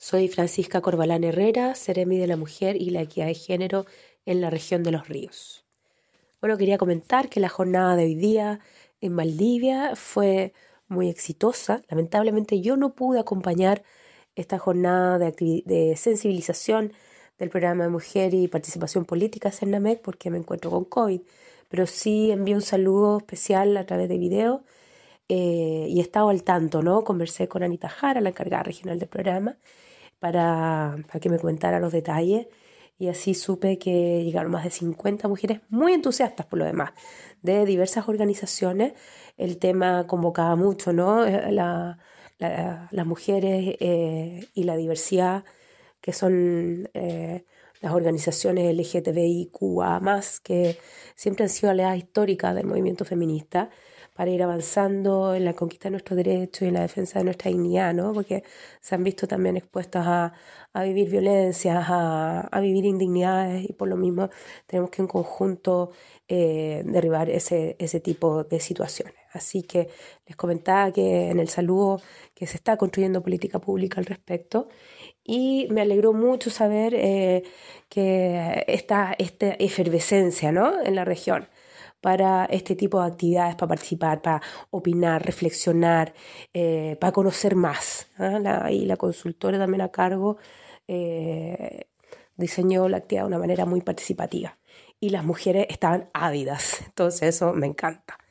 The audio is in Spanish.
Soy Francisca Corbalán Herrera, Seremi de la Mujer y la Equidad de Género en la región de Los Ríos. Bueno, quería comentar que la jornada de hoy día en Valdivia fue muy exitosa. Lamentablemente yo no pude acompañar esta jornada de sensibilización del programa de Mujer y Participación Política CERNAMEC porque me encuentro con COVID, pero sí envié un saludo especial a través de video y he estado al tanto, ¿no? Conversé con Anita Jara, la encargada regional del programa, para que me comentara los detalles y así supe que llegaron más de 50 mujeres muy entusiastas por lo demás, de diversas organizaciones. El tema convocaba mucho, ¿no? Las mujeres y la diversidad, que son las organizaciones LGTBIQA+, que siempre han sido aliadas históricas del movimiento feminista, para ir avanzando en la conquista de nuestros derechos y en la defensa de nuestra dignidad, ¿no? Porque se han visto también expuestas a vivir violencias, a vivir indignidades, y por lo mismo tenemos que en conjunto derribar ese tipo de situaciones. Así que les comentaba que en el saludo que se está construyendo política pública al respecto, y me alegró mucho saber que esta efervescencia, ¿no?, en la región para este tipo de actividades, para participar, para opinar, reflexionar, para conocer más, ¿eh? Y la consultora también a cargo diseñó la actividad de una manera muy participativa y las mujeres estaban ávidas, entonces eso me encanta.